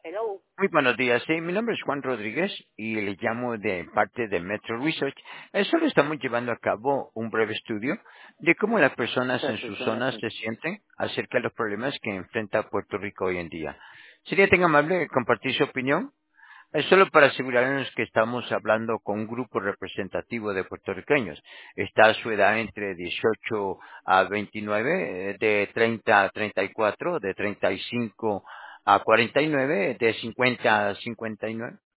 Hello. Muy buenos días, sí, mi nombre es Juan Rodríguez y le llamo de parte de Metro Research. Solo estamos llevando a cabo un breve estudio de cómo las personas en su zona se sienten acerca de los problemas que enfrenta Puerto Rico hoy en día. ¿Sería tan amable de compartir su opinión? Es solo para asegurarnos que estamos hablando con un grupo representativo de puertorriqueños. Está a su edad entre 18 a 29, de 30 a 34, de 35 a 49, de 50 a 59.